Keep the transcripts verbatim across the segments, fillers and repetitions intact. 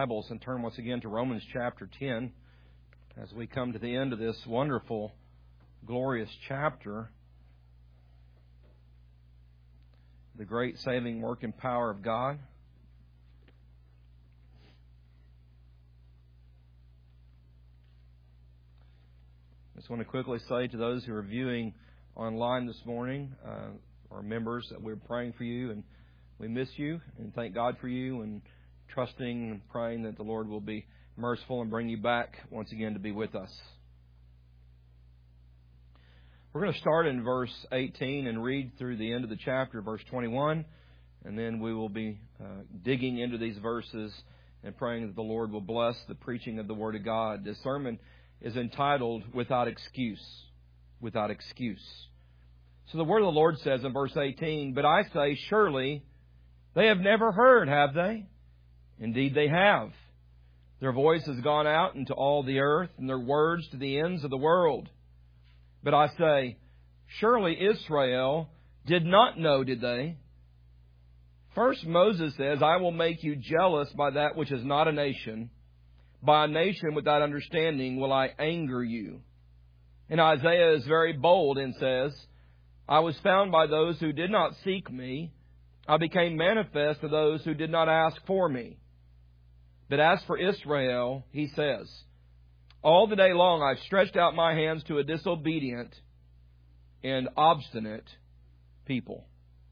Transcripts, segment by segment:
Bibles and turn once again to Romans chapter ten as we come to the end of this wonderful, glorious chapter. The great saving work and power of God. I just want to quickly say to those who are viewing online this morning, uh, our members, that we're praying for you and we miss you and thank God for you and trusting and praying that the Lord will be merciful and bring you back once again to be with us. We're going to start in verse eighteen and read through the end of the chapter, verse twenty-one, and then we will be uh, digging into these verses and praying that the Lord will bless the preaching of the Word of God. This sermon is entitled, Without Excuse. Without Excuse. So the Word of the Lord says in verse eighteen, "But I say, surely they have never heard, have they? Indeed they have. Their voice has gone out into all the earth, and their words to the ends of the world. But I say, surely Israel did not know, did they? First Moses says, I will make you jealous by that which is not a nation. By a nation without understanding will I anger you. And Isaiah is very bold and says, I was found by those who did not seek me. I became manifest to those who did not ask for me. But as for Israel, he says, all the day long I've stretched out my hands to a disobedient and obstinate people."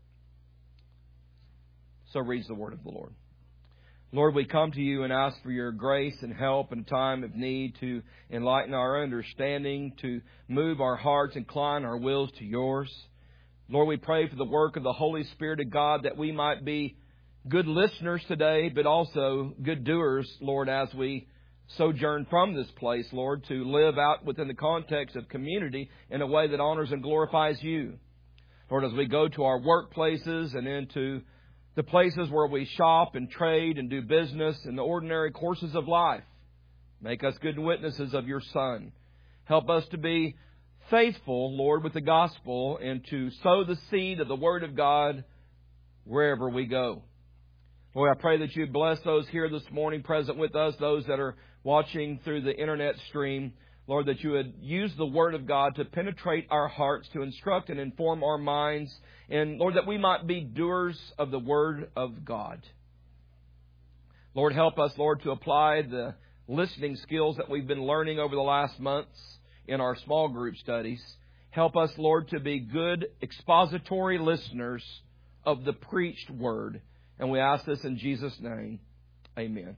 So reads the word of the Lord. Lord, we come to you and ask for your grace and help in time of need to enlighten our understanding, to move our hearts, incline our wills to yours. Lord, we pray for the work of the Holy Spirit of God that we might be good listeners today, but also good doers, Lord, as we sojourn from this place, Lord, to live out within the context of community in a way that honors and glorifies you. Lord, as we go to our workplaces and into the places where we shop and trade and do business in the ordinary courses of life, make us good witnesses of your Son. Help us to be faithful, Lord, with the gospel and to sow the seed of the Word of God wherever we go. Lord, I pray that you bless those here this morning present with us, those that are watching through the internet stream. Lord, that you would use the Word of God to penetrate our hearts, to instruct and inform our minds. And Lord, that we might be doers of the Word of God. Lord, help us, Lord, to apply the listening skills that we've been learning over the last months in our small group studies. Help us, Lord, to be good expository listeners of the preached Word. And we ask this in Jesus' name. Amen.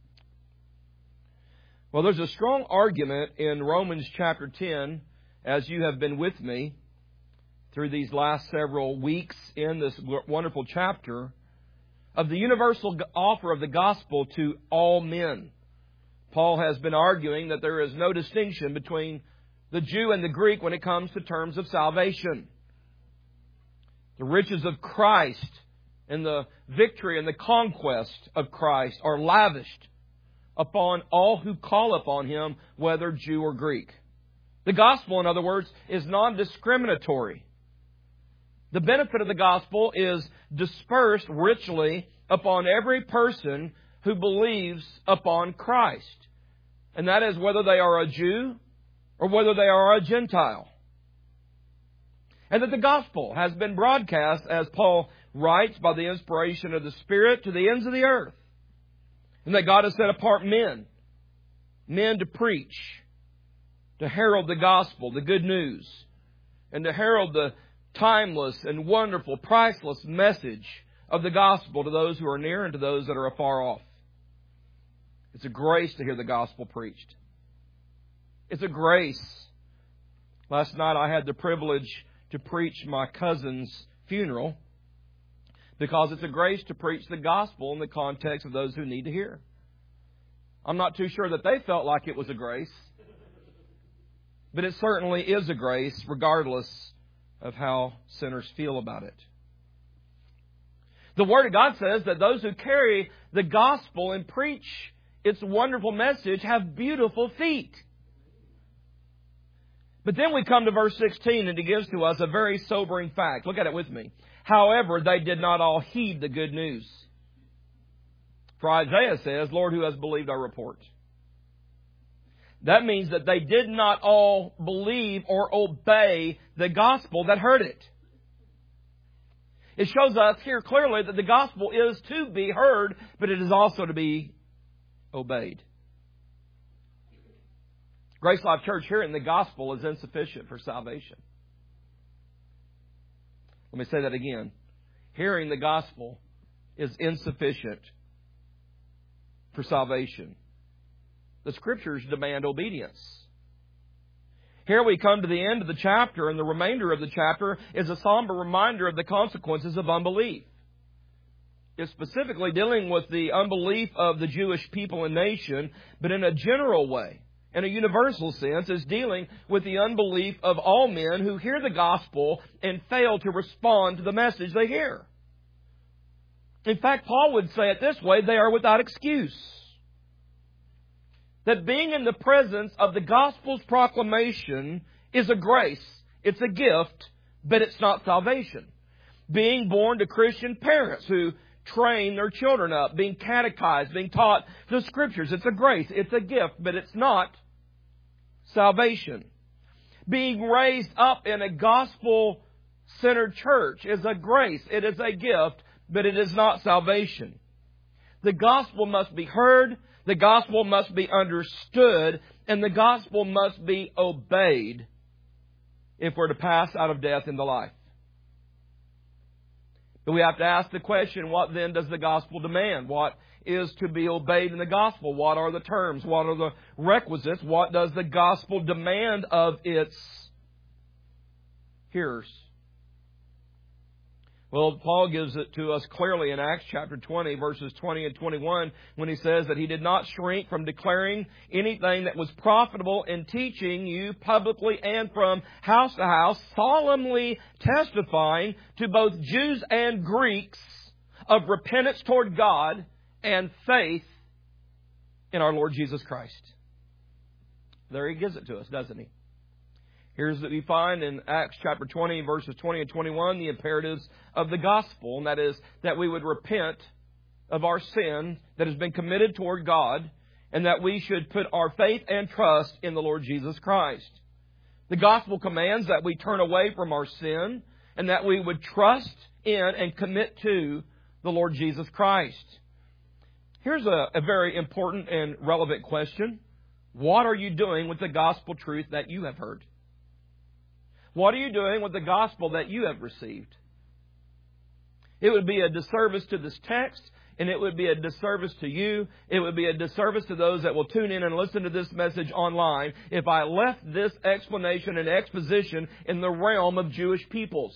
Well, there's a strong argument in Romans chapter ten, as you have been with me through these last several weeks in this wonderful chapter, of the universal offer of the gospel to all men. Paul has been arguing that there is no distinction between the Jew and the Greek when it comes to terms of salvation. The riches of Christ and the victory and the conquest of Christ are lavished upon all who call upon Him, whether Jew or Greek. The gospel, in other words, is non-discriminatory. The benefit of the gospel is dispersed richly upon every person who believes upon Christ. And that is whether they are a Jew or whether they are a Gentile. And that the gospel has been broadcast, as Paul writes, by the inspiration of the Spirit to the ends of the earth. And that God has set apart men, men to preach, to herald the gospel, the good news, and to herald the timeless and wonderful, priceless message of the gospel to those who are near and to those that are afar off. It's a grace to hear the gospel preached. It's a grace. Last night I had the privilege to preach my cousin's funeral, because it's a grace to preach the gospel in the context of those who need to hear. I'm not too sure that they felt like it was a grace, but it certainly is a grace, regardless of how sinners feel about it. The Word of God says that those who carry the gospel and preach its wonderful message have beautiful feet. But then we come to verse sixteen, and it gives to us a very sobering fact. Look at it with me. However, they did not all heed the good news. For Isaiah says, Lord, who has believed our report? That means that they did not all believe or obey the gospel that heard it. It shows us here clearly that the gospel is to be heard, but it is also to be obeyed. Grace Life Church, hearing the gospel is insufficient for salvation. Let me say that again. Hearing the gospel is insufficient for salvation. The Scriptures demand obedience. Here we come to the end of the chapter, and the remainder of the chapter is a somber reminder of the consequences of unbelief. It's specifically dealing with the unbelief of the Jewish people and nation, but in a general way, in a universal sense, is dealing with the unbelief of all men who hear the gospel and fail to respond to the message they hear. In fact, Paul would say it this way, they are without excuse. That being in the presence of the gospel's proclamation is a grace. It's a gift, but it's not salvation. Being born to Christian parents who train their children up, being catechized, being taught the Scriptures, it's a grace. It's a gift, but it's not salvation. Being raised up in a gospel-centered church is a grace. It is a gift, but it is not salvation. The gospel must be heard. The gospel must be understood, and the gospel must be obeyed if we're to pass out of death into life. But we have to ask the question, what then does the gospel demand? What is to be obeyed in the gospel? What are the terms? What are the requisites? What does the gospel demand of its hearers? Well, Paul gives it to us clearly in Acts chapter twenty, verses twenty and twenty-one, when he says that he did not shrink from declaring anything that was profitable in teaching you publicly and from house to house, solemnly testifying to both Jews and Greeks of repentance toward God and faith in our Lord Jesus Christ. There he gives it to us, doesn't he? Here's what we find in Acts chapter twenty, verses twenty and twenty-one, the imperatives of the gospel, and that is that we would repent of our sin that has been committed toward God, and that we should put our faith and trust in the Lord Jesus Christ. The gospel commands that we turn away from our sin, and that we would trust in and commit to the Lord Jesus Christ. Here's a, a very important and relevant question. What are you doing with the gospel truth that you have heard? What are you doing with the gospel that you have received? It would be a disservice to this text, and it would be a disservice to you. It would be a disservice to those that will tune in and listen to this message online if I left this explanation and exposition in the realm of Jewish peoples.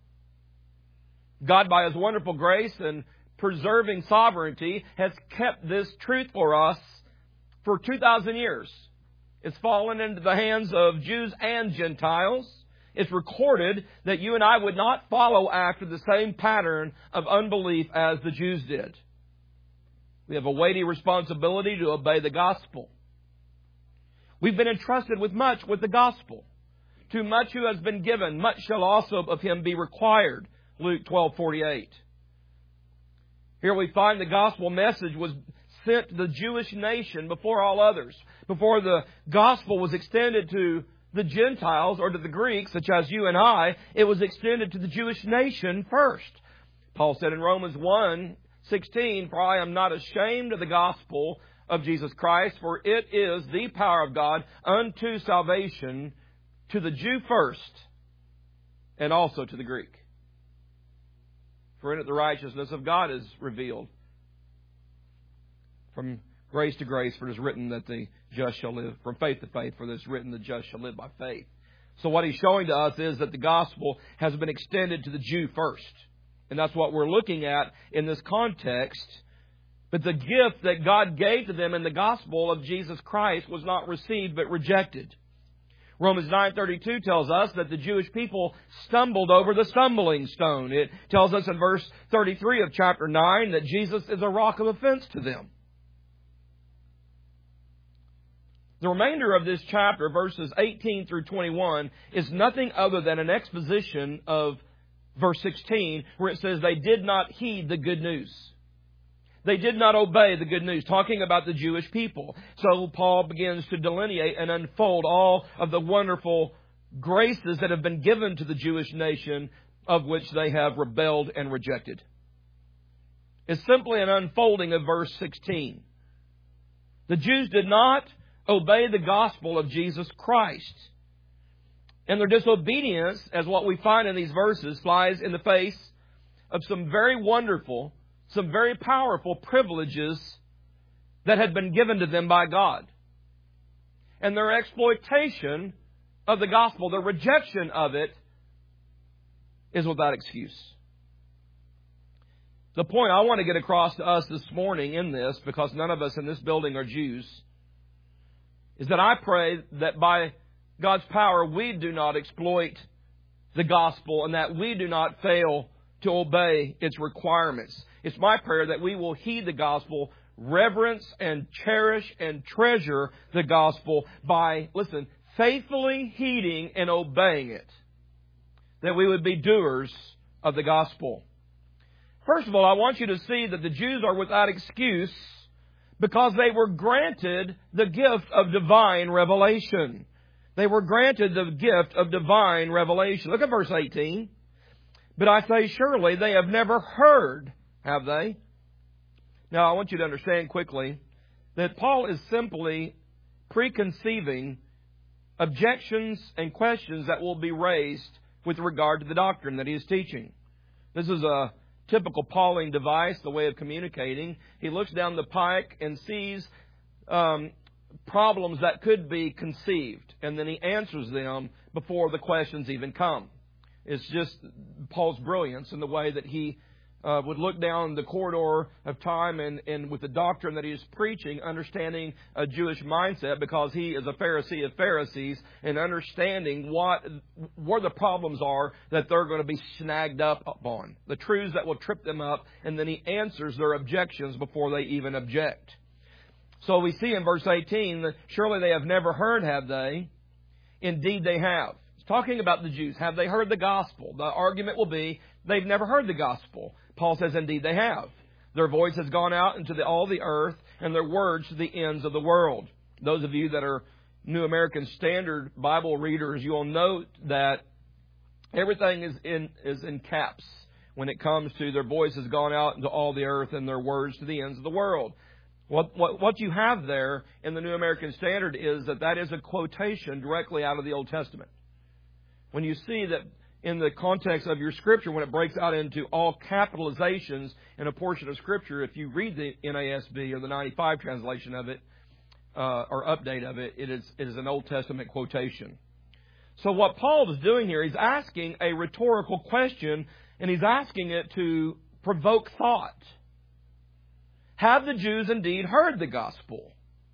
God, by His wonderful grace and preserving sovereignty, has kept this truth for us for two thousand years. It's fallen into the hands of Jews and Gentiles. It's recorded that you and I would not follow after the same pattern of unbelief as the Jews did. We have a weighty responsibility to obey the gospel. We've been entrusted with much with the gospel. To much who has been given, much shall also of him be required. Luke twelve forty-eight. Here we find the gospel message was sent to the Jewish nation before all others. Before the gospel was extended to the Gentiles or to the Greeks, such as you and I, it was extended to the Jewish nation first. Paul said in Romans one sixteen, "For I am not ashamed of the gospel of Jesus Christ, for it is the power of God unto salvation to the Jew first, and also to the Greek. For in it the righteousness of God is revealed from grace to grace, for it is written that the just shall live, from faith to faith, for it is written the just shall live by faith." So what he's showing to us is that the gospel has been extended to the Jew first. And that's what we're looking at in this context. But the gift that God gave to them in the gospel of Jesus Christ was not received but rejected. Romans nine thirty-two tells us that the Jewish people stumbled over the stumbling stone. It tells us in verse thirty-three of chapter nine that Jesus is a rock of offense to them. The remainder of this chapter, verses eighteen through twenty-one, is nothing other than an exposition of verse sixteen, where it says they did not heed the good news. They did not obey the good news, talking about the Jewish people. So Paul begins to delineate and unfold all of the wonderful graces that have been given to the Jewish nation, of which they have rebelled and rejected. It's simply an unfolding of verse sixteen. The Jews did not obey the gospel of Jesus Christ. And their disobedience, as what we find in these verses, flies in the face of some very wonderful, some very powerful privileges that had been given to them by God. And their exploitation of the gospel, their rejection of it, is without excuse. The point I want to get across to us this morning in this, because none of us in this building are Jews, is that I pray that by God's power we do not exploit the gospel and that we do not fail to obey its requirements. It's my prayer that we will heed the gospel, reverence and cherish and treasure the gospel by, listen, faithfully heeding and obeying it. That we would be doers of the gospel. First of all, I want you to see that the Jews are without excuse because they were granted the gift of divine revelation. They were granted the gift of divine revelation. Look at verse eighteen. But I say, surely they have never heard, have they? Now, I want you to understand quickly that Paul is simply preconceiving objections and questions that will be raised with regard to the doctrine that he is teaching. This is a typical Pauline device, the way of communicating. He looks down the pike and sees um, problems that could be conceived, and then he answers them before the questions even come. It's just Paul's brilliance in the way that he uh, would look down the corridor of time and, and with the doctrine that he is preaching, understanding a Jewish mindset because he is a Pharisee of Pharisees and understanding what where the problems are that they're going to be snagged up upon, the truths that will trip them up, and then he answers their objections before they even object. So we see in verse eighteen that surely they have never heard, have they? Indeed they have. It's talking about the Jews. Have they heard the gospel? The argument will be they've never heard the gospel. Paul says, indeed they have. Their voice has gone out into the, all the earth, and their words to the ends of the world. Those of you that are New American Standard Bible readers, you'll note that everything is in is in caps when it comes to their voice has gone out into all the earth and their words to the ends of the world. What, what, what you have there in the New American Standard is that that is a quotation directly out of the Old Testament. When you see that in the context of your Scripture, when it breaks out into all capitalizations in a portion of Scripture, if you read the N A S B or the ninety-five translation of it, uh, or update of it, it is, it is an Old Testament quotation. So what Paul is doing here, he's asking a rhetorical question, and he's asking it to provoke thought. Have the Jews indeed heard the gospel?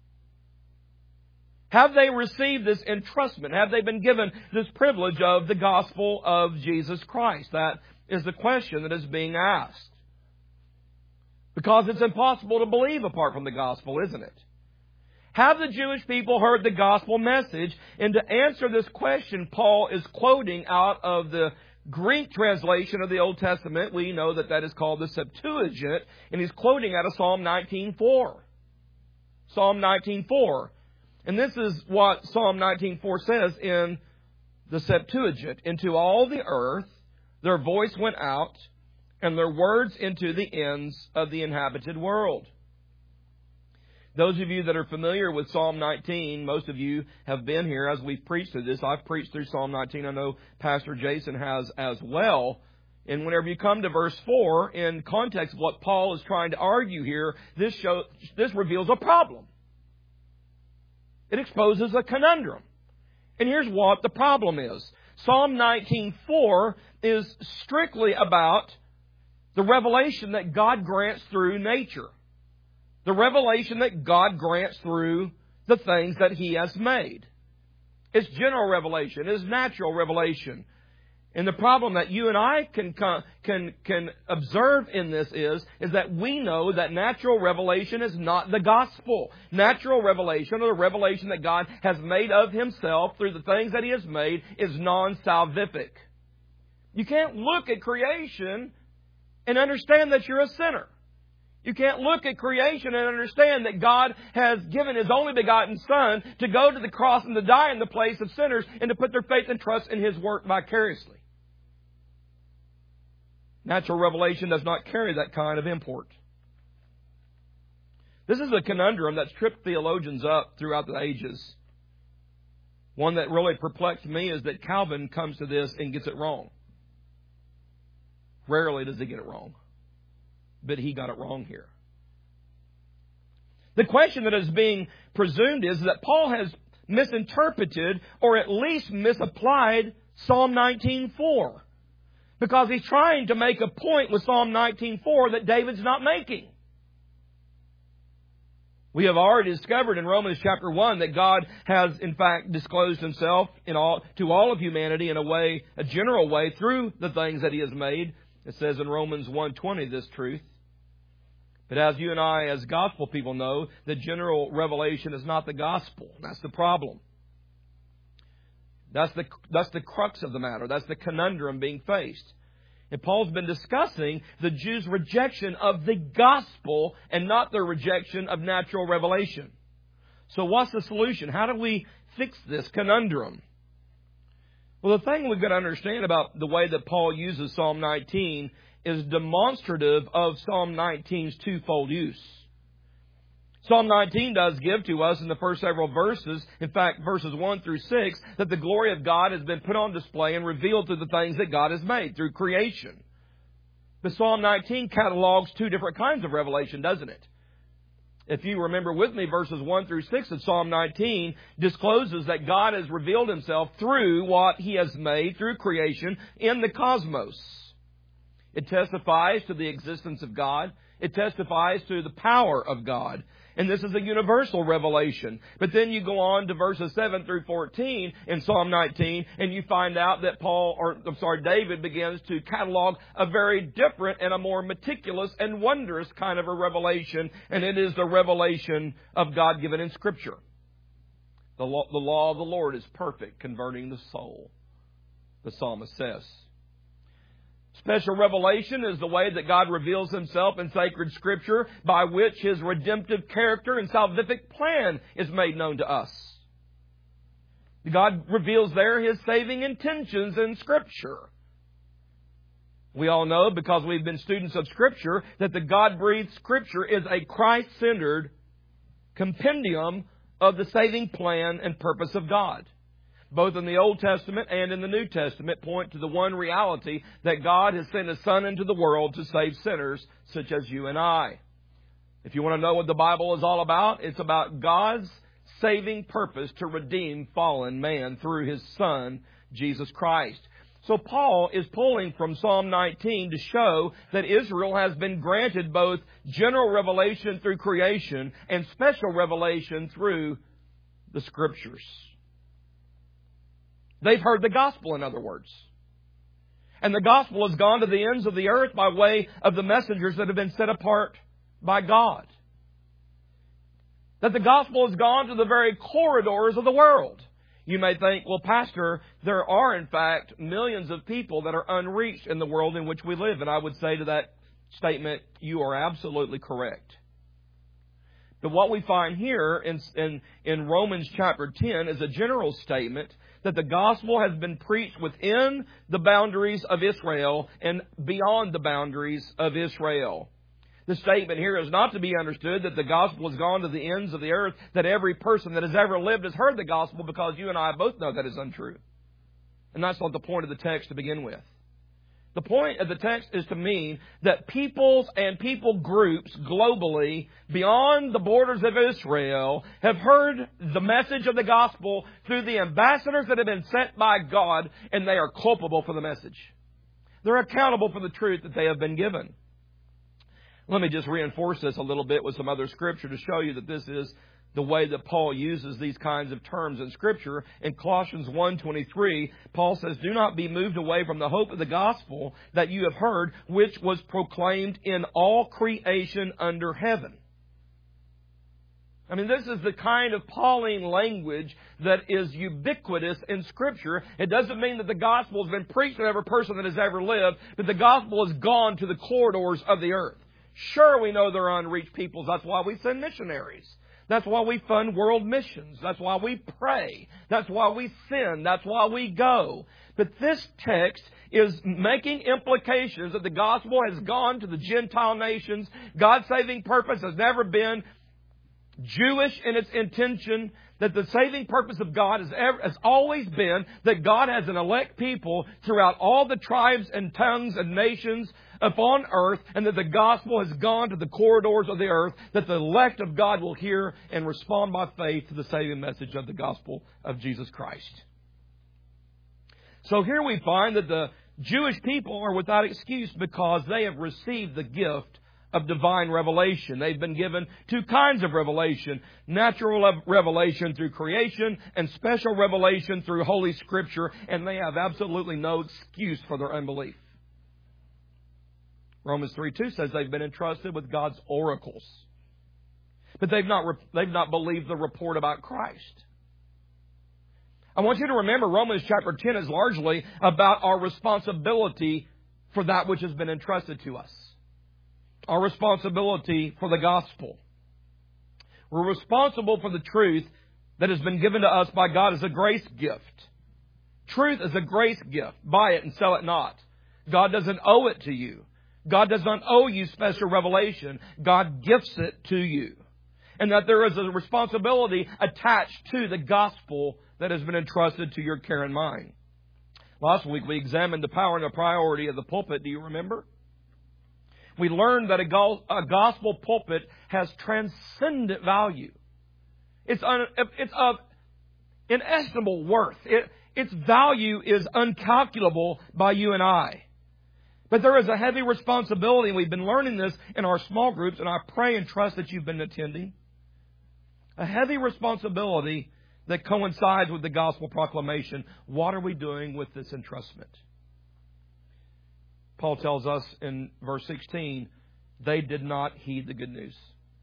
Have they received this entrustment? Have they been given this privilege of the gospel of Jesus Christ? That is the question that is being asked. Because it's impossible to believe apart from the gospel, isn't it? Have the Jewish people heard the gospel message? And to answer this question, Paul is quoting out of the Greek translation of the Old Testament. We know that that is called the Septuagint. And he's quoting out of Psalm nineteen four. Psalm nineteen four. And this is what Psalm nineteen four says in the Septuagint. Into all the earth their voice went out, and their words into the ends of the inhabited world. Those of you that are familiar with Psalm nineteen, most of you have been here as we've preached through this. I've preached through Psalm nineteen. I know Pastor Jason has as well. And whenever you come to verse four, in context of what Paul is trying to argue here, this shows, this reveals a problem. It exposes a conundrum. And here's what the problem is. Psalm nineteen four is strictly about the revelation that God grants through nature. The revelation that God grants through the things that He has made. It's general revelation. It's natural revelation. And the problem that you and I can can can observe in this is, is that we know that natural revelation is not the gospel. Natural revelation, or the revelation that God has made of Himself through the things that He has made, is non-salvific. You can't look at creation and understand that you're a sinner. You can't look at creation and understand that God has given His only begotten Son to go to the cross and to die in the place of sinners and to put their faith and trust in His work vicariously. Natural revelation does not carry that kind of import. This is a conundrum that's tripped theologians up throughout the ages. One that really perplexed me is that Calvin comes to this and gets it wrong. Rarely does he get it wrong. But he got it wrong here. The question that is being presumed is that Paul has misinterpreted or at least misapplied Psalm nineteen four. Because he's trying to make a point with Psalm nineteen four that David's not making. We have already discovered in Romans chapter one that God has in fact disclosed Himself in all, to all of humanity in a way, a general way, through the things that He has made. It says in Romans one twenty this truth. But as you and I, as gospel people know, the general revelation is not the gospel. That's the problem. That's the, that's the crux of the matter. That's the conundrum being faced. And Paul's been discussing the Jews' rejection of the gospel and not their rejection of natural revelation. So what's the solution? How do we fix this conundrum? Well, the thing we've got to understand about the way that Paul uses Psalm nineteen is demonstrative of Psalm nineteen's twofold use. Psalm nineteen does give to us in the first several verses, in fact, verses one through six, that the glory of God has been put on display and revealed through the things that God has made, through creation. But Psalm nineteen catalogs two different kinds of revelation, doesn't it? If you remember with me, verses one through six of Psalm nineteen discloses that God has revealed Himself through what He has made, through creation, in the cosmos. It testifies to the existence of God. It testifies to the power of God. And this is a universal revelation. But then you go on to verses seven through fourteen in Psalm nineteen, and you find out that Paul, or I'm sorry, David begins to catalog a very different and a more meticulous and wondrous kind of a revelation. And it is the revelation of God given in Scripture. The law, the law of the Lord is perfect, converting the soul, the psalmist says. Special revelation is the way that God reveals Himself in sacred Scripture, by which His redemptive character and salvific plan is made known to us. God reveals there His saving intentions in Scripture. We all know, because we've been students of Scripture, that the God-breathed Scripture is a Christ-centered compendium of the saving plan and purpose of God. Both in the Old Testament and in the New Testament point to the one reality that God has sent His Son into the world to save sinners such as you and I. If you want to know what the Bible is all about, it's about God's saving purpose to redeem fallen man through His Son, Jesus Christ. So Paul is pulling from Psalm nineteen to show that Israel has been granted both general revelation through creation and special revelation through the Scriptures. They've heard the gospel, in other words. And the gospel has gone to the ends of the earth by way of the messengers that have been set apart by God. That the gospel has gone to the very corridors of the world. You may think, well, Pastor, there are in fact millions of people that are unreached in the world in which we live. And I would say to that statement, you are absolutely correct. But what we find here in, in, in Romans chapter ten is a general statement that the gospel has been preached within the boundaries of Israel and beyond the boundaries of Israel. The statement here is not to be understood that the gospel has gone to the ends of the earth, that every person that has ever lived has heard the gospel, because you and I both know that is untrue. And that's not the point of the text to begin with. The point of the text is to mean that peoples and people groups globally, beyond the borders of Israel, have heard the message of the gospel through the ambassadors that have been sent by God, and they are culpable for the message. They're accountable for the truth that they have been given. Let me just reinforce this a little bit with some other Scripture to show you that this is the way that Paul uses these kinds of terms in Scripture. In Colossians one twenty-three, Paul says, "Do not be moved away from the hope of the gospel that you have heard, which was proclaimed in all creation under heaven." I mean, this is the kind of Pauline language that is ubiquitous in Scripture. It doesn't mean that the gospel has been preached to every person that has ever lived, but the gospel has gone to the corridors of the earth. Sure, we know there are unreached peoples. That's why we send missionaries. That's why we fund world missions. That's why we pray. That's why we sin. That's why we go. But this text is making implications that the gospel has gone to the Gentile nations. God's saving purpose has never been Jewish in its intention. That the saving purpose of God has, ever, has always been that God has an elect people throughout all the tribes and tongues and nations upon earth, and that the gospel has gone to the corridors of the earth, that the elect of God will hear and respond by faith to the saving message of the gospel of Jesus Christ. So here we find that the Jewish people are without excuse because they have received the gift of divine revelation. They've been given two kinds of revelation. Natural revelation through creation and special revelation through Holy Scripture. And they have absolutely no excuse for their unbelief. Romans three two says they've been entrusted with God's oracles. But they've not, they've not believed the report about Christ. I want you to remember Romans chapter ten is largely about our responsibility for that which has been entrusted to us. Our responsibility for the gospel. We're responsible for the truth that has been given to us by God as a grace gift. Truth is a grace gift. Buy it and sell it not. God doesn't owe it to you. God does not owe you special revelation. God gifts it to you. And that there is a responsibility attached to the gospel that has been entrusted to your care and mind. Last week we examined the power and the priority of the pulpit. Do you remember? We learned that a gospel pulpit has transcendent value. It's, un, it's of inestimable worth. It, its value is uncalculable by you and I. But there is a heavy responsibility, and we've been learning this in our small groups, and I pray and trust that you've been attending. A heavy responsibility that coincides with the gospel proclamation. What are we doing with this entrustment? Paul tells us in verse sixteen, they did not heed the good news.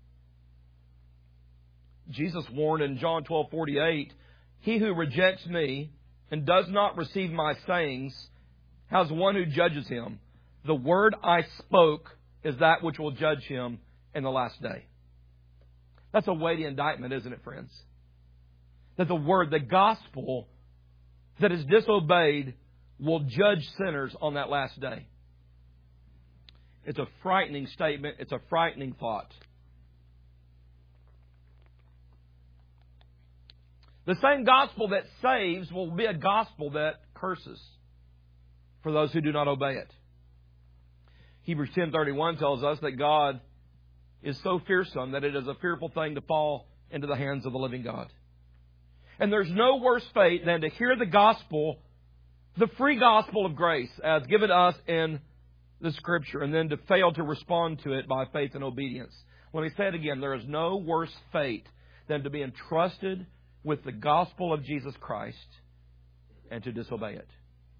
Jesus warned in John twelve forty-eight, he who rejects me and does not receive my sayings has one who judges him. The word I spoke is that which will judge him in the last day. That's a weighty indictment, isn't it, friends? That the word, the gospel that is disobeyed will judge sinners on that last day. It's a frightening statement. It's a frightening thought. The same gospel that saves will be a gospel that curses for those who do not obey it. Hebrews ten thirty-one tells us that God is so fearsome that it is a fearful thing to fall into the hands of the living God. And there's no worse fate than to hear the gospel, the free gospel of grace as given to us in the Scripture, and then to fail to respond to it by faith and obedience. Let me say it again. There is no worse fate than to be entrusted with the gospel of Jesus Christ and to disobey it.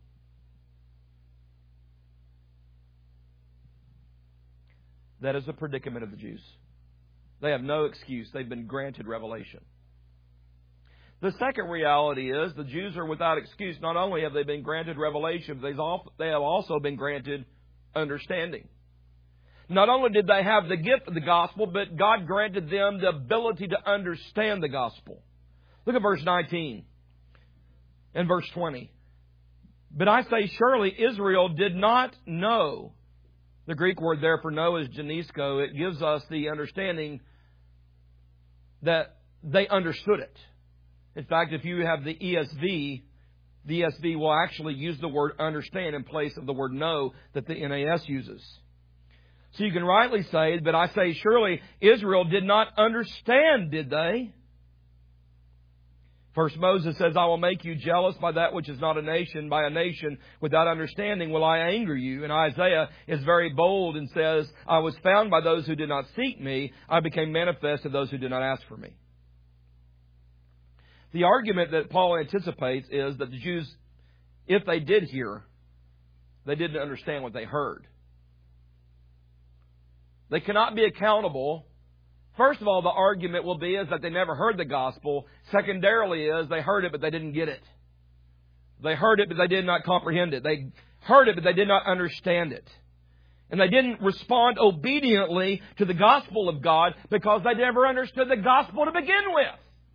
That is the predicament of the Jews. They have no excuse. They've been granted revelation. The second reality is the Jews are without excuse. Not only have they been granted revelation, but they have also been granted understanding. Not only did they have the gift of the gospel, but God granted them the ability to understand the gospel. Look at verse nineteen and verse twenty. But I say, surely Israel did not know. The Greek word there for know is genisko. It gives us the understanding that they understood it. In fact, if you have the E S V, the E S V will actually use the word understand in place of the word know that the N A S uses. So you can rightly say, but I say, surely Israel did not understand, did they? First Moses says, I will make you jealous by that which is not a nation. By a nation without understanding will I anger you. And Isaiah is very bold and says, I was found by those who did not seek me. I became manifest to those who did not ask for me. The argument that Paul anticipates is that the Jews, if they did hear, they didn't understand what they heard. They cannot be accountable. First of all, the argument will be is that they never heard the gospel. Secondarily is they heard it, but they didn't get it. They heard it, but they did not comprehend it. They heard it, but they did not understand it. And they didn't respond obediently to the gospel of God because they never understood the gospel to begin with.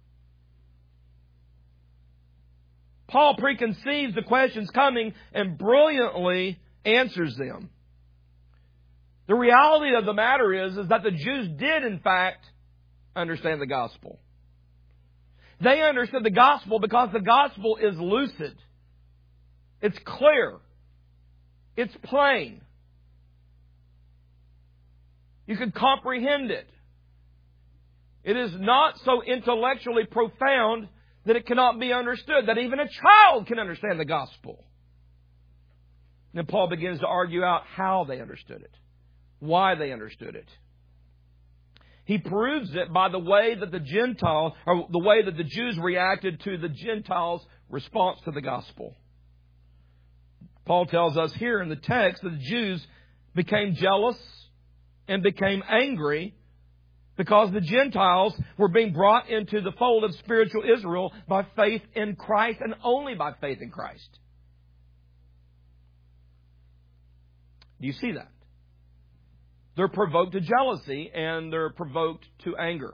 Paul preconceives the questions coming and brilliantly answers them. The reality of the matter is, is that the Jews did, in fact, understand the gospel. They understood the gospel because the gospel is lucid. It's clear. It's plain. You can comprehend it. It is not so intellectually profound that it cannot be understood, that even a child can understand the gospel. And then Paul begins to argue out how they understood it, why they understood it. He proves it by the way that the Gentiles, or the way that the Jews reacted to the Gentiles' response to the gospel. Paul tells us here in the text that the Jews became jealous and became angry because the Gentiles were being brought into the fold of spiritual Israel by faith in Christ, and only by faith in Christ. Do you see that? They're provoked to jealousy and they're provoked to anger.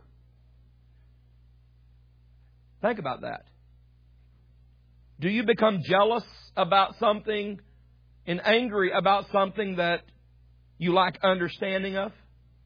Think about that. Do you become jealous about something and angry about something that you lack understanding of?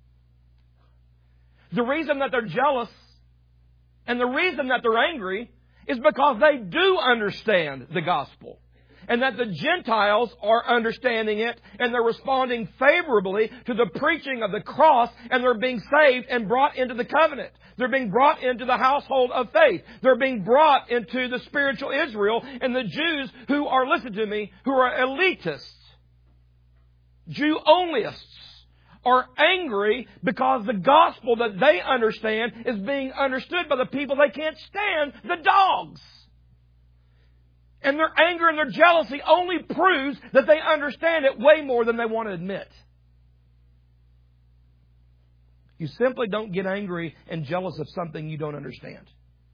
The reason that they're jealous and the reason that they're angry is because they do understand the gospel. And that the Gentiles are understanding it and they're responding favorably to the preaching of the cross, and they're being saved and brought into the covenant. They're being brought into the household of faith. They're being brought into the spiritual Israel. And the Jews who are, listen to me, who are elitists, Jew-onlyists, are angry because the gospel that they understand is being understood by the people they can't stand, the dogs. And their anger and their jealousy only proves that they understand it way more than they want to admit. You simply don't get angry and jealous of something you don't understand.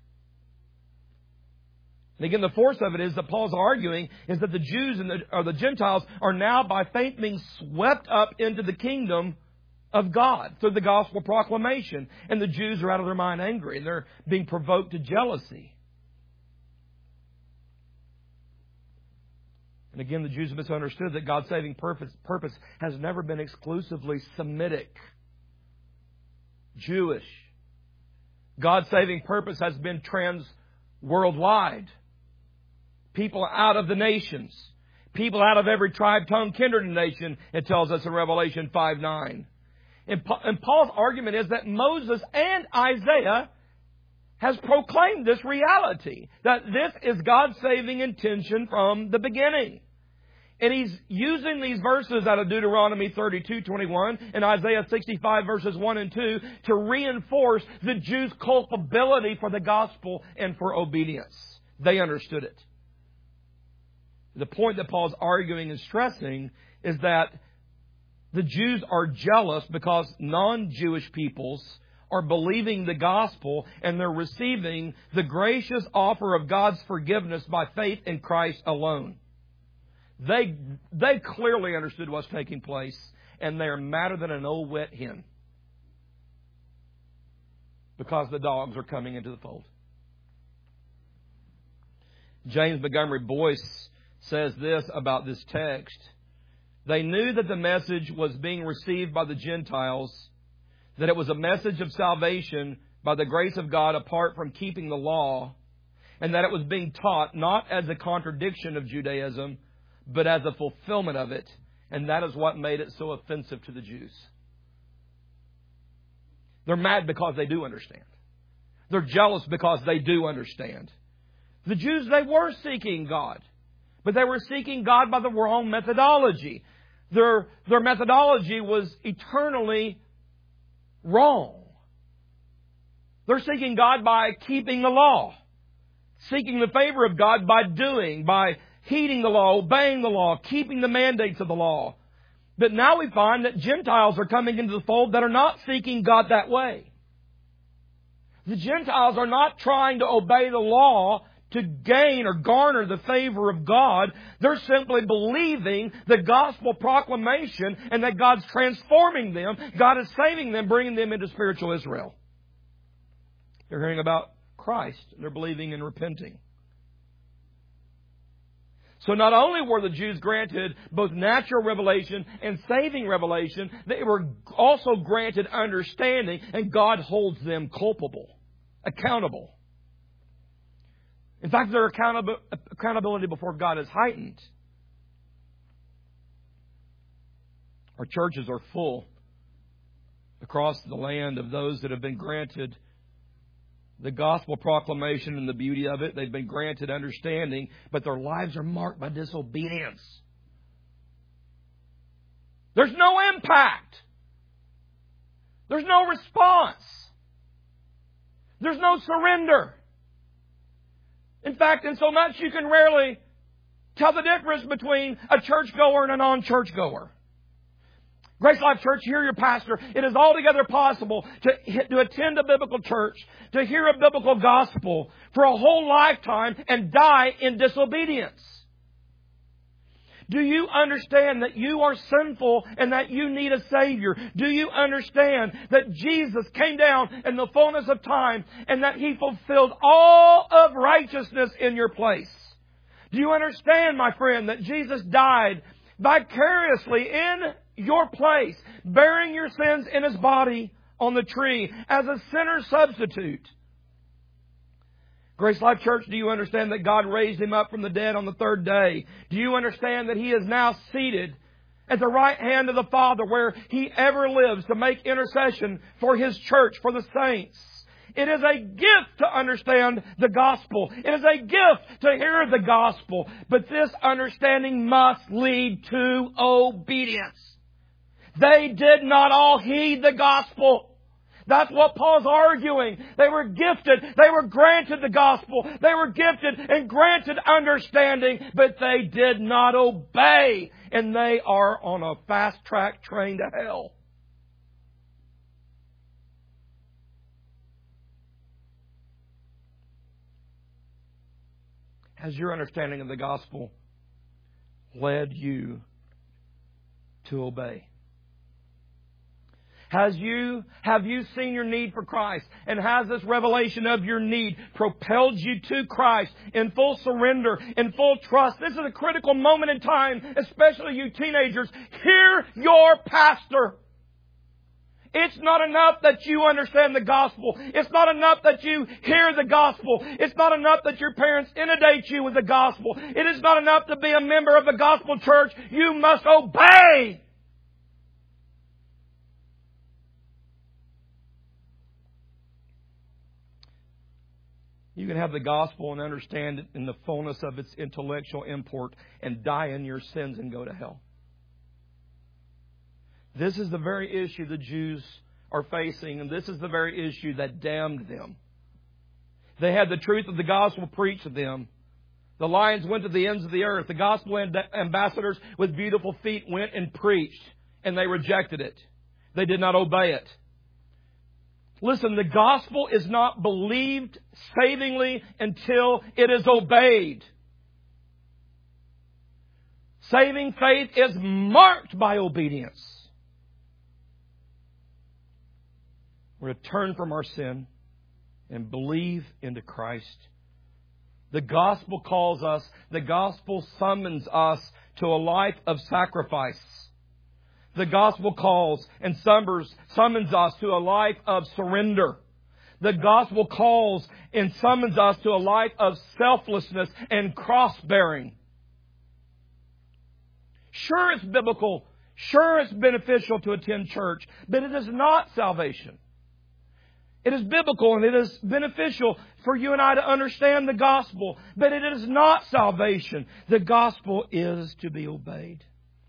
And again, the force of it is that Paul's arguing is that the Jews and the, or the Gentiles are now by faith being swept up into the kingdom of God through the gospel proclamation. And the Jews are out of their mind angry, and they're being provoked to jealousy. And again, the Jews misunderstood that God's saving purpose, purpose has never been exclusively Semitic, Jewish. God's saving purpose has been trans-worldwide. People out of the nations. People out of every tribe, tongue, kindred, and nation, it tells us in Revelation five nine. And, and Paul's argument is that Moses and Isaiah has proclaimed this reality, that this is God's saving intention from the beginning. And he's using these verses out of Deuteronomy thirty-two twenty-one and Isaiah sixty-five verses one and two to reinforce the Jews' culpability for the gospel and for obedience. They understood it. The point that Paul's arguing and stressing is that the Jews are jealous because non-Jewish peoples are believing the gospel and they're receiving the gracious offer of God's forgiveness by faith in Christ alone. They, they clearly understood what's taking place, and they're madder than an old wet hen because the dogs are coming into the fold. James Montgomery Boyce says this about this text. They knew that the message was being received by the Gentiles, that it was a message of salvation by the grace of God apart from keeping the law, and that it was being taught not as a contradiction of Judaism, but as a fulfillment of it. And that is what made it so offensive to the Jews. They're mad because they do understand. They're jealous because they do understand. The Jews, they were seeking God, but they were seeking God by the wrong methodology. Their, their methodology was eternally wrong. They're seeking God by keeping the law, seeking the favor of God by doing, by heeding the law, obeying the law, keeping the mandates of the law. But now we find that Gentiles are coming into the fold that are not seeking God that way. The Gentiles are not trying to obey the law to gain or garner the favor of God. They're simply believing the gospel proclamation and that God's transforming them. God is saving them, bringing them into spiritual Israel. They're hearing about Christ. They're believing and repenting. So not only were the Jews granted both natural revelation and saving revelation, they were also granted understanding, and God holds them culpable, accountable. In fact, their accountability before God is heightened. Our churches are full across the land of those that have been granted the gospel proclamation and the beauty of it. They've been granted understanding, but their lives are marked by disobedience. There's no impact. There's no response. There's no surrender. In fact, in so much you can rarely tell the difference between a churchgoer and a non-churchgoer. Grace Life Church, hear your pastor. It is altogether possible to, to attend a biblical church, to hear a biblical gospel for a whole lifetime and die in disobedience. Do you understand that you are sinful and that you need a Savior? Do you understand that Jesus came down in the fullness of time and that He fulfilled all of righteousness in your place? Do you understand, my friend, that Jesus died vicariously in your place, bearing your sins in His body on the tree as a sinner substitute? Grace Life Church, do you understand that God raised Him up from the dead on the third day? Do you understand that He is now seated at the right hand of the Father where He ever lives to make intercession for His church, for the saints? It is a gift to understand the gospel. It is a gift to hear the gospel. But this understanding must lead to obedience. They did not all heed the gospel. That's what Paul's arguing. They were gifted. They were granted the gospel. They were gifted and granted understanding, but they did not obey. And they are on a fast-track train to hell. Has your understanding of the gospel led you to obey? Has you, have you seen your need for Christ? And has this revelation of your need propelled you to Christ in full surrender, in full trust? This is a critical moment in time, especially you teenagers. Hear your pastor. It's not enough that you understand the gospel. It's not enough that you hear the gospel. It's not enough that your parents inundate you with the gospel. It is not enough to be a member of the gospel church. You must obey. You can have the gospel and understand it in the fullness of its intellectual import and die in your sins and go to hell. This is the very issue the Jews are facing, and this is the very issue that damned them. They had the truth of the gospel preached to them. The lions went to the ends of the earth. The gospel ambassadors with beautiful feet went and preached, and they rejected it. They did not obey it. Listen, the gospel is not believed savingly until it is obeyed. Saving faith is marked by obedience. We're to turn from our sin and believe into Christ. The gospel calls us, the gospel summons us to a life of sacrifice. The gospel calls and summons us to a life of surrender. The gospel calls and summons us to a life of selflessness and cross-bearing. Sure, it's biblical. Sure, it's beneficial to attend church, but it is not salvation. It is biblical and it is beneficial for you and I to understand the gospel, but it is not salvation. The gospel is to be obeyed.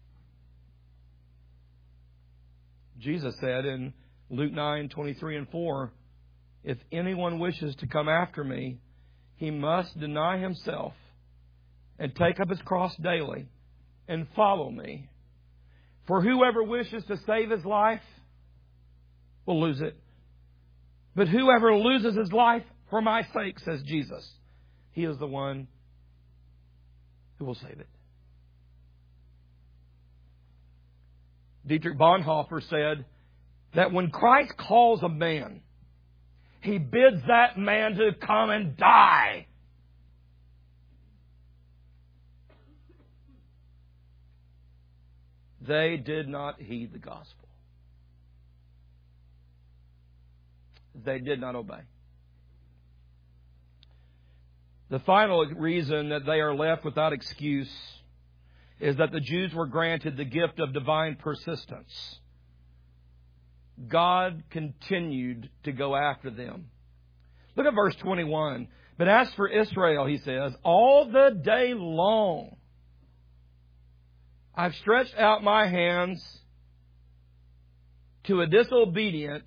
Jesus said in Luke nine, twenty-three and four, if anyone wishes to come after me, he must deny himself and take up his cross daily and follow me. For whoever wishes to save his life will lose it. But whoever loses his life for my sake, says Jesus, He is the one who will save it. Dietrich Bonhoeffer said that when Christ calls a man, He bids that man to come and die. They did not heed the gospel. They did not obey. The final reason that they are left without excuse is that the Jews were granted the gift of divine persistence. God continued to go after them. Look at verse twenty-one. But as for Israel, he says, all the day long I've stretched out my hands to a disobedient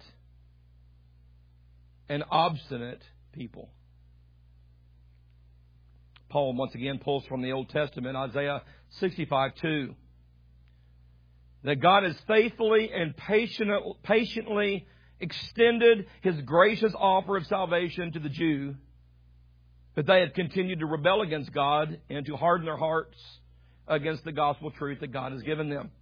and obstinate people. Paul once again pulls from the Old Testament, Isaiah sixty-five two. That God has faithfully and patiently extended His gracious offer of salvation to the Jew, but they had continued to rebel against God and to harden their hearts against the gospel truth that God has given them.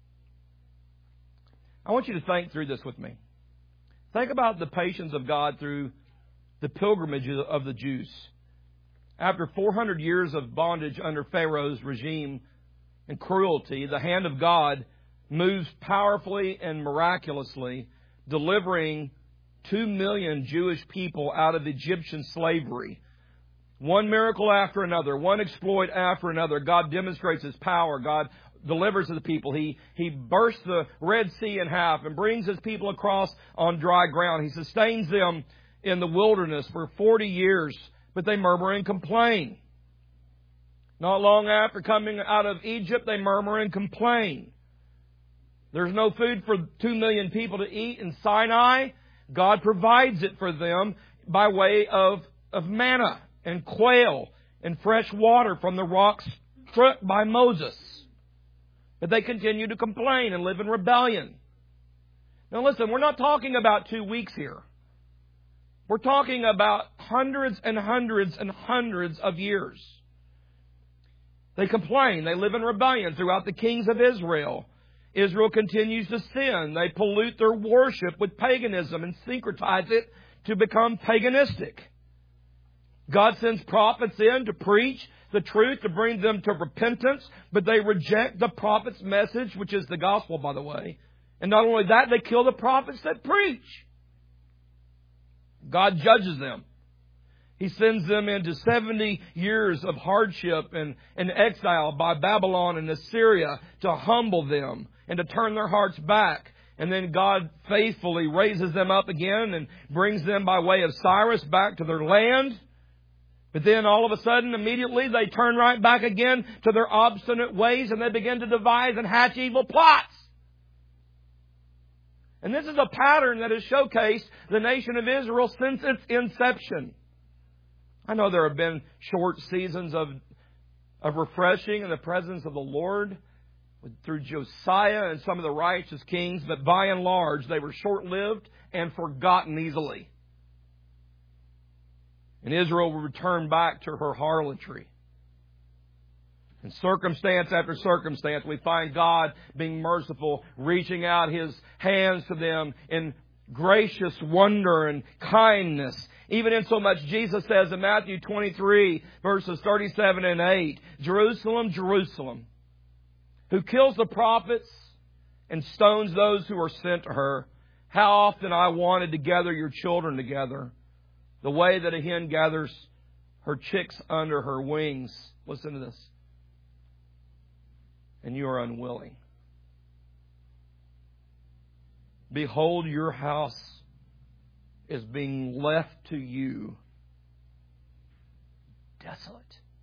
I want you to think through this with me. Think about the patience of God through the pilgrimage of the Jews. After four hundred years of bondage under Pharaoh's regime and cruelty, the hand of God moves powerfully and miraculously, delivering two million Jewish people out of Egyptian slavery. One miracle after another, one exploit after another. God demonstrates His power. God delivers the people. He, he bursts the Red Sea in half and brings His people across on dry ground. He sustains them in the wilderness for forty years. But they murmur and complain. Not long after coming out of Egypt, they murmur and complain. There's no food for two million people to eat in Sinai. God provides it for them by way of, of manna and quail and fresh water from the rocks struck by Moses. But they continue to complain and live in rebellion. Now listen, we're not talking about two weeks here. We're talking about hundreds and hundreds and hundreds of years. They complain. They live in rebellion throughout the kings of Israel. Israel continues to sin. They pollute their worship with paganism and syncretize it to become paganistic. God sends prophets in to preach the truth, to bring them to repentance, but they reject the prophet's message, which is the gospel, by the way. And not only that, they kill the prophets that preach. God judges them. He sends them into seventy years of hardship and, and exile by Babylon and Assyria to humble them and to turn their hearts back. And then God faithfully raises them up again and brings them by way of Cyrus back to their land. But then all of a sudden, immediately, they turn right back again to their obstinate ways and they begin to devise and hatch evil plots. And this is a pattern that has showcased the nation of Israel since its inception. I know there have been short seasons of, of refreshing in the presence of the Lord through Josiah and some of the righteous kings, but by and large, they were short-lived and forgotten easily. And Israel will return back to her harlotry. In circumstance after circumstance, we find God being merciful, reaching out His hands to them in gracious wonder and kindness. Even in so much, Jesus says in Matthew twenty-three, verses thirty-seven and eight, Jerusalem, Jerusalem, who kills the prophets and stones those who are sent to her. How often I wanted to gather your children together, the way that a hen gathers her chicks under her wings. Listen to this. And you are unwilling. Behold, your house is being left to you desolate.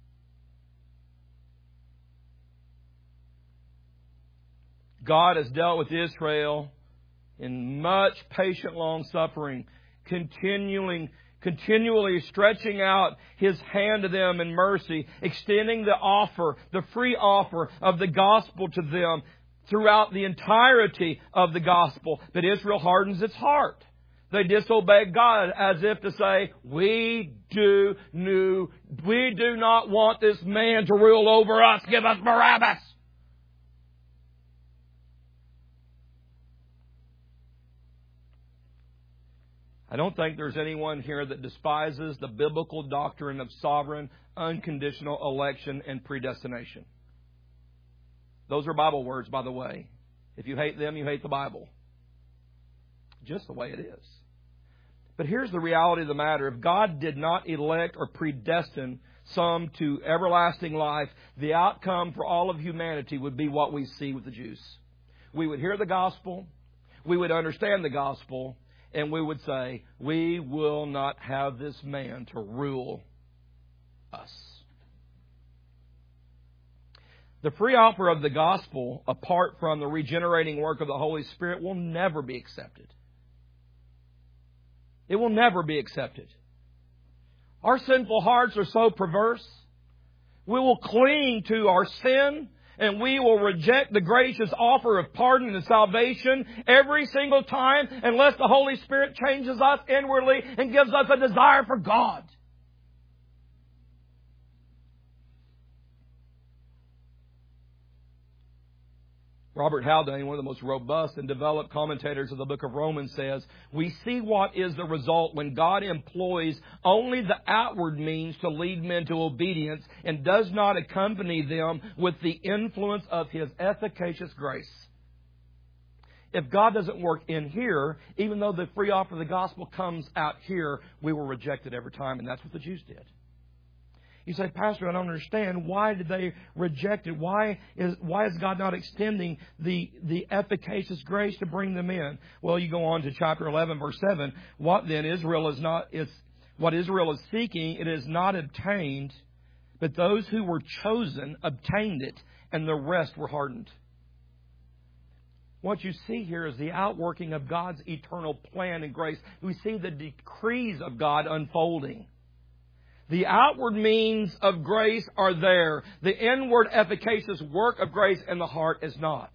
God has dealt with Israel in much patient long suffering, continuing continually stretching out His hand to them in mercy, extending the offer, the free offer of the gospel to them throughout the entirety of the gospel. But Israel hardens its heart. They disobey God as if to say, we do new, we not want this man to rule over us. Give us Barabbas. I don't think there's anyone here that despises the biblical doctrine of sovereign, unconditional election and predestination. Those are Bible words, by the way. If you hate them, you hate the Bible. Just the way it is. But here's the reality of the matter. If God did not elect or predestine some to everlasting life, the outcome for all of humanity would be what we see with the Jews. We would hear the gospel, we would understand the gospel, and we would say, we will not have this man to rule us. The free offer of the gospel, apart from the regenerating work of the Holy Spirit, will never be accepted. It will never be accepted. Our sinful hearts are so perverse. We will cling to our sin, and we will reject the gracious offer of pardon and salvation every single time unless the Holy Spirit changes us inwardly and gives us a desire for God. Robert Haldane, one of the most robust and developed commentators of the book of Romans, says, we see what is the result when God employs only the outward means to lead men to obedience and does not accompany them with the influence of His efficacious grace. If God doesn't work in here, even though the free offer of the gospel comes out here, we will reject it every time, and that's what the Jews did. You say, Pastor, I don't understand. Why did they reject it? Why is why is God not extending the, the efficacious grace to bring them in? Well, you go on to chapter eleven, verse seven. What then Israel is not is what Israel is seeking, it is not obtained, but those who were chosen obtained it, and the rest were hardened. What you see here is the outworking of God's eternal plan and grace. We see the decrees of God unfolding. The outward means of grace are there. The inward efficacious work of grace in the heart is not.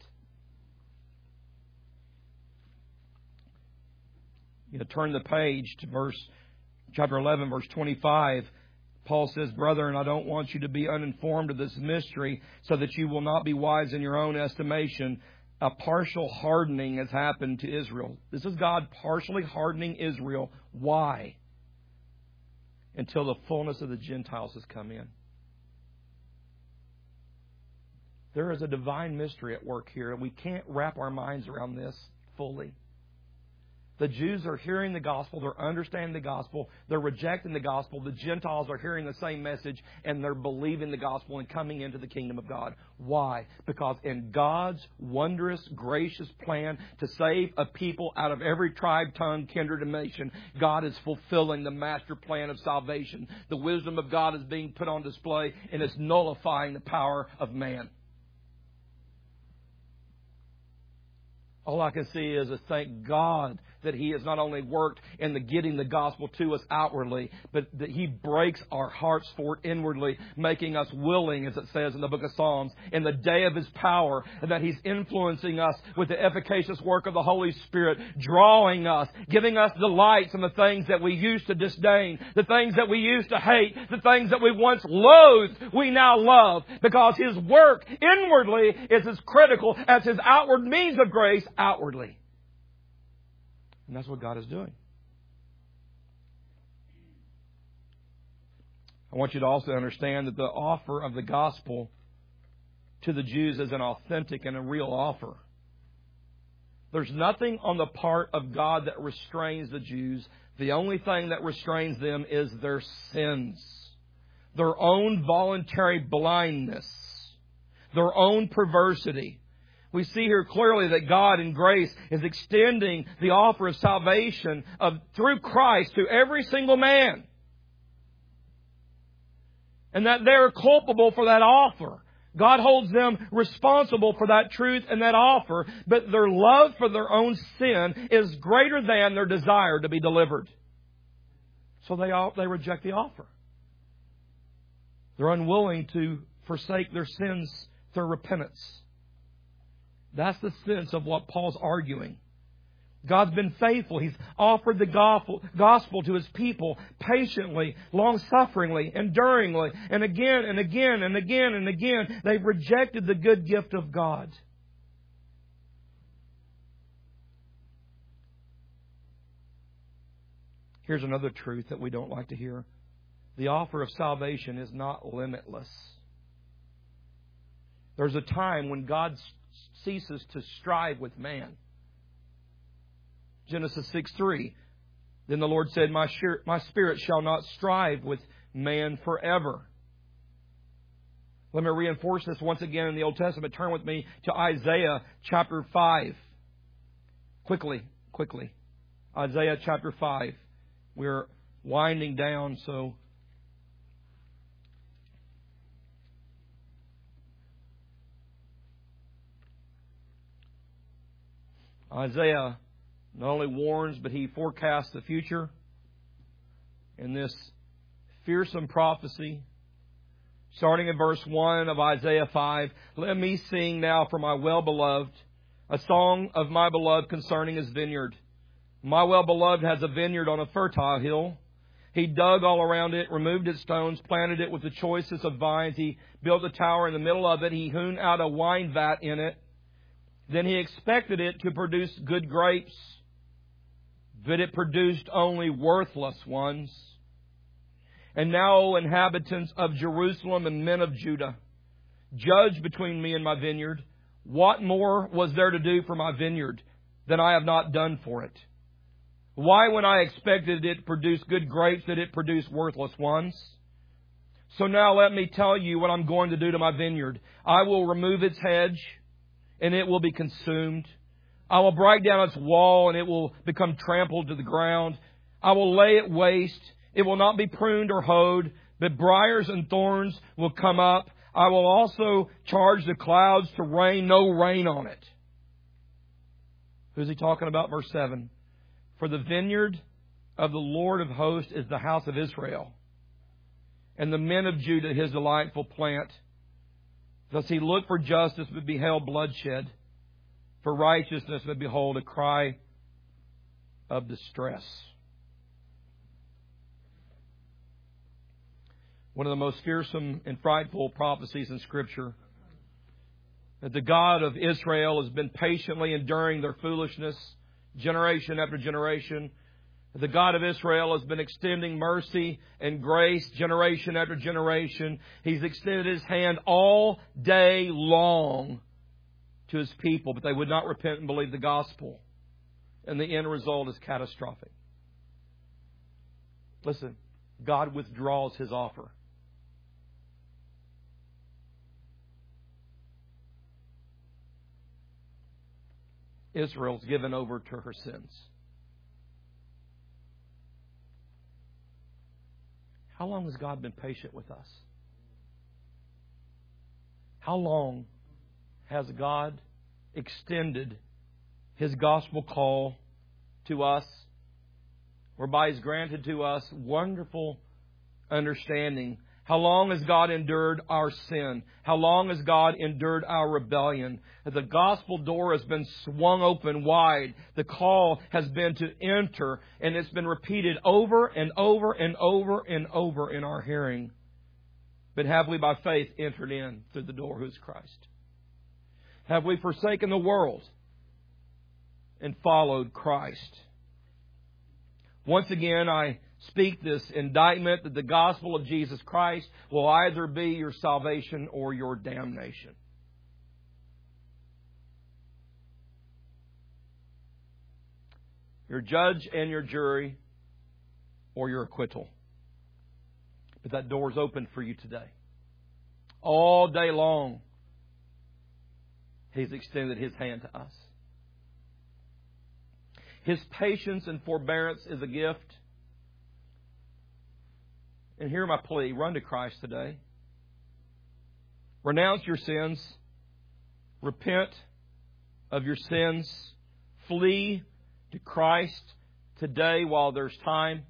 You know, turn the page to verse chapter eleven, verse twenty-five. Paul says, Brethren, I don't want you to be uninformed of this mystery, so that you will not be wise in your own estimation. A partial hardening has happened to Israel. This is God partially hardening Israel. Why? Until the fullness of the Gentiles has come in. There is a divine mystery at work here, and we can't wrap our minds around this fully. The Jews are hearing the gospel, they're understanding the gospel, they're rejecting the gospel. The Gentiles are hearing the same message, and they're believing the gospel and coming into the kingdom of God. Why? Because in God's wondrous, gracious plan to save a people out of every tribe, tongue, kindred, and nation, God is fulfilling the master plan of salvation. The wisdom of God is being put on display, and it's nullifying the power of man. All I can see is a thank God that He has not only worked in the getting the gospel to us outwardly, but that He breaks our hearts for it inwardly, making us willing, as it says in the book of Psalms, in the day of His power, and that He's influencing us with the efficacious work of the Holy Spirit, drawing us, giving us delights in the things that we used to disdain, the things that we used to hate, the things that we once loathed, we now love, because His work inwardly is as critical as His outward means of grace outwardly. And that's what God is doing. I want you to also understand that the offer of the gospel to the Jews is an authentic and a real offer. There's nothing on the part of God that restrains the Jews. The only thing that restrains them is their sins, their own voluntary blindness, their own perversity. We see here clearly that God in grace is extending the offer of salvation of, through Christ to every single man. And that they're culpable for that offer. God holds them responsible for that truth and that offer, but their love for their own sin is greater than their desire to be delivered. So they all, they reject the offer. They're unwilling to forsake their sins through repentance. That's the sense of what Paul's arguing. God's been faithful. He's offered the gospel, gospel to His people patiently, long-sufferingly, enduringly, and again and again and again and again. They've rejected the good gift of God. Here's another truth that we don't like to hear. The offer of salvation is not limitless. There's a time when God ceases to strive with man. Genesis six three. Then the Lord said, My my spirit shall not strive with man forever. Let me reinforce this once again in the Old Testament. Turn with me to Isaiah chapter five. Quickly, quickly. Isaiah chapter five. We're winding down, so Isaiah not only warns, but he forecasts the future in this fearsome prophecy. Starting in verse one of Isaiah five, let me sing now for my well-beloved, a song of my beloved concerning his vineyard. My well-beloved has a vineyard on a fertile hill. He dug all around it, removed its stones, planted it with the choicest of vines. He built a tower in the middle of it. He hewn out a wine vat in it. Then he expected it to produce good grapes, but it produced only worthless ones. And now, O inhabitants of Jerusalem and men of Judah, judge between me and my vineyard. What more was there to do for my vineyard than I have not done for it? Why, when I expected it to produce good grapes, did it produce worthless ones? So now let me tell you what I'm going to do to my vineyard. I will remove its hedge, and it will be consumed. I will break down its wall, and it will become trampled to the ground. I will lay it waste. It will not be pruned or hoed, but briars and thorns will come up. I will also charge the clouds to rain no rain on it. Who's he talking about? Verse seven. For the vineyard of the Lord of hosts is the house of Israel, and the men of Judah his delightful plant. Thus he looked for justice, but beheld bloodshed, for righteousness, but behold a cry of distress. One of the most fearsome and frightful prophecies in Scripture, that the God of Israel has been patiently enduring their foolishness generation after generation. The God of Israel has been extending mercy and grace generation after generation. He's extended His hand all day long to His people, but they would not repent and believe the gospel. And the end result is catastrophic. Listen, God withdraws His offer. Israel's given over to her sins. How long has God been patient with us? How long has God extended His gospel call to us, whereby He's granted to us wonderful understanding? How long has God endured our sin? How long has God endured our rebellion? The gospel door has been swung open wide. The call has been to enter, and it's been repeated over and over and over and over in our hearing. But have we by faith entered in through the door, who is Christ? Have we forsaken the world and followed Christ? Once again, I speak this indictment that the gospel of Jesus Christ will either be your salvation or your damnation. Your judge and your jury, or your acquittal. But that door is open for you today. All day long, He's extended His hand to us. His patience and forbearance is a gift. And hear my plea. Run to Christ today. Renounce your sins. Repent of your sins. Flee to Christ today while there's time.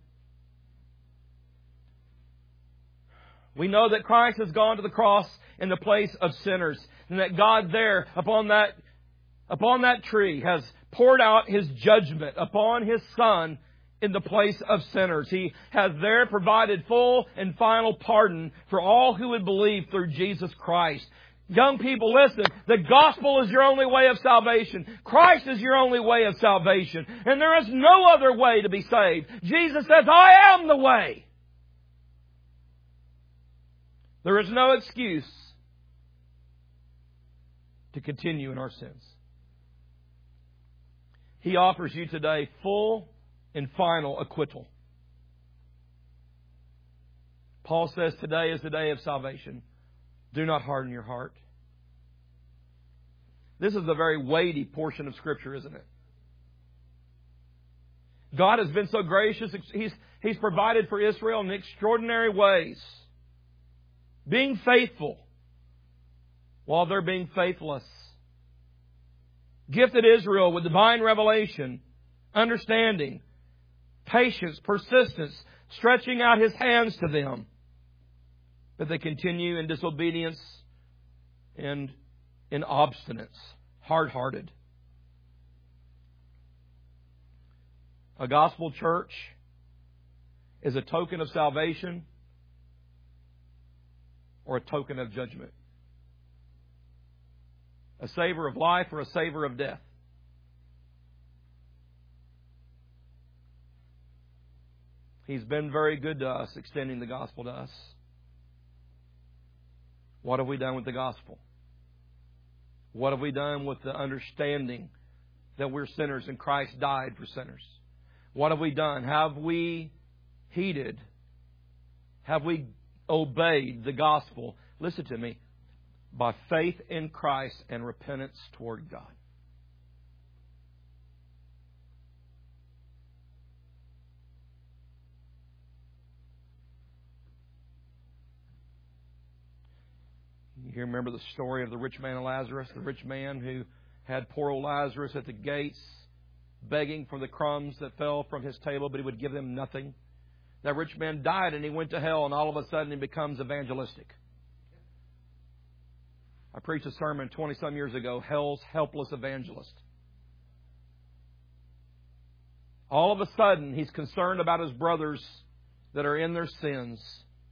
We know that Christ has gone to the cross in the place of sinners, and that God there, upon that upon that tree, has poured out His judgment upon His Son in the place of sinners. He has there provided full and final pardon for all who would believe through Jesus Christ. Young people, listen, the gospel is your only way of salvation. Christ is your only way of salvation. And there is no other way to be saved. Jesus says, I am the way. There is no excuse to continue in our sins. He offers you today full and final acquittal. Paul says today is the day of salvation. Do not harden your heart. This is a very weighty portion of Scripture, isn't it? God has been so gracious. He's, He's provided for Israel in extraordinary ways. Being faithful while they're being faithless. Gifted Israel with divine revelation, understanding, patience, persistence, stretching out His hands to them. But they continue in disobedience and in obstinance, hard-hearted. A gospel church is a token of salvation or a token of judgment. A savor of life or a savor of death. He's been very good to us, extending the gospel to us. What have we done with the gospel? What have we done with the understanding that we're sinners and Christ died for sinners? What have we done? Have we heeded? Have we obeyed the gospel? Listen to me. By faith in Christ and repentance toward God. You remember the story of the rich man and Lazarus, the rich man who had poor old Lazarus at the gates begging for the crumbs that fell from his table, but he would give them nothing. That rich man died and he went to hell, and all of a sudden he becomes evangelistic. I preached a sermon twenty-some years ago, Hell's Helpless Evangelist. All of a sudden he's concerned about his brothers that are in their sins.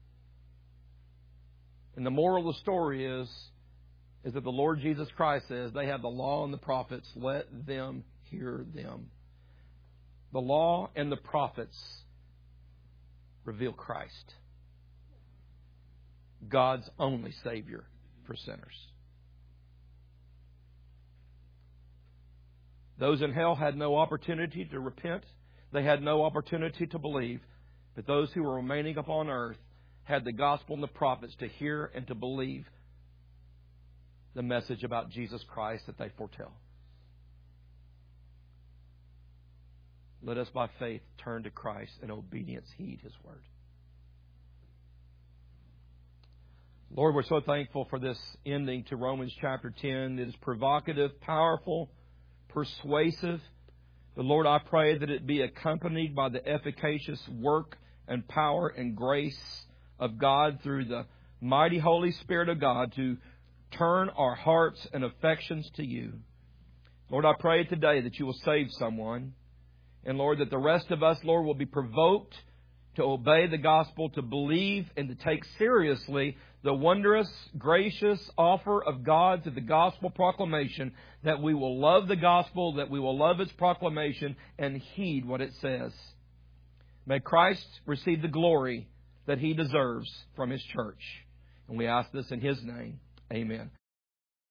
And the moral of the story is, is that the Lord Jesus Christ says, they have the law and the prophets, let them hear them. The law and the prophets reveal Christ, God's only Savior for sinners. Those in hell had no opportunity to repent. They had no opportunity to believe. But those who were remaining upon earth had the gospel and the prophets to hear and to believe the message about Jesus Christ that they foretell. Let us by faith turn to Christ and obedience heed His word. Lord, we're so thankful for this ending to Romans chapter ten. It is provocative, powerful, persuasive. But Lord, I pray that it be accompanied by the efficacious work and power and grace of God through the mighty Holy Spirit of God to turn our hearts and affections to You. Lord, I pray today that You will save someone. And Lord, that the rest of us, Lord, will be provoked to obey the gospel, to believe and to take seriously the wondrous, gracious offer of God through the gospel proclamation, that we will love the gospel, that we will love its proclamation and heed what it says. May Christ receive the glory that He deserves from His church. And we ask this in His name. Amen.